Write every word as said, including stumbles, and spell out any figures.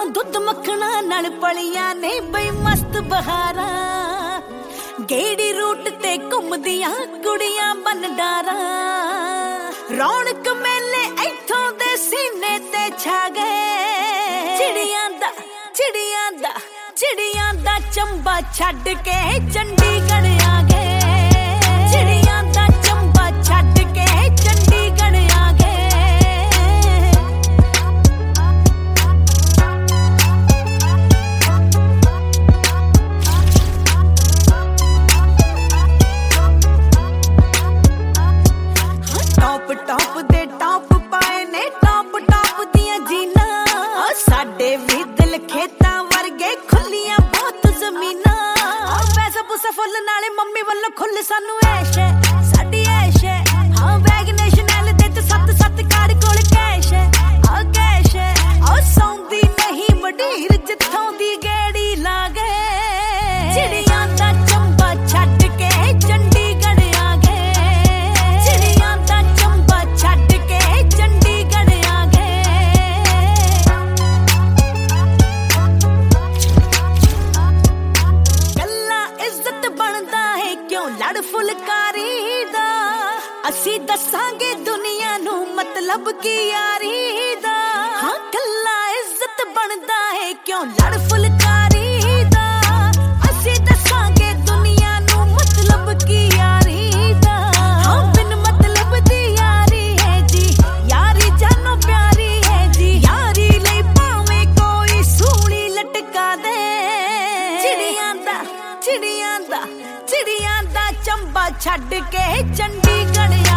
दुध मखना नाल पलियां ने बई मस्त बहारा गेड़ी रूट ते घुमदियां कुड़ियां बन डारा रौनक मेले इथों दे सीने ते छा गए चिड़ियां दा चिड़ियां दा चिड़ियां दा चंबा छड्ड के चंडीगढ़ आ गए चिड़ियां दा चंबा छड्ड के चंडीगढ़ आ गए टॉप टॉप दे टॉप पाए ने टॉप टॉप दियां जीना साडे भी दिल खेतां वर्गे खुलियां बहुत जमीना पैसा पूसा फुल नाले मम्मी वालों खुल सानू ऐश है साडी ऐश है हां वैगन शनैल दे ते सत्त सत्त कार कोल कैश है आ कैश है आ सौंदी नहीं वडीर जिथों दी गेड़ी ला गए चिड़ियां दा चंबा छड्ड के चंडीगढ़ आ गए चिड़ियां दा चंबा छड्ड के चंडीगढ़ आ गए कल्ला इज्जत बनदा है क्यों लड़ फुलकारी दा असी दसांगे दुनिया नू मतलब की यारी दा हां कल्ला इज्जत बनदा है क्यों लड़ फुलकारी दा असी दसांगे दुनिया नू मतलब की यारी दा हां बिन मतलब दी यारी है जी यारी जानो प्यारी है जी यारी लई भावें कोई सूली लटका दे चिड़ियां दा चिड़ियां दा चिड़ियां दा चंबा छड्ड के चंडीगढ़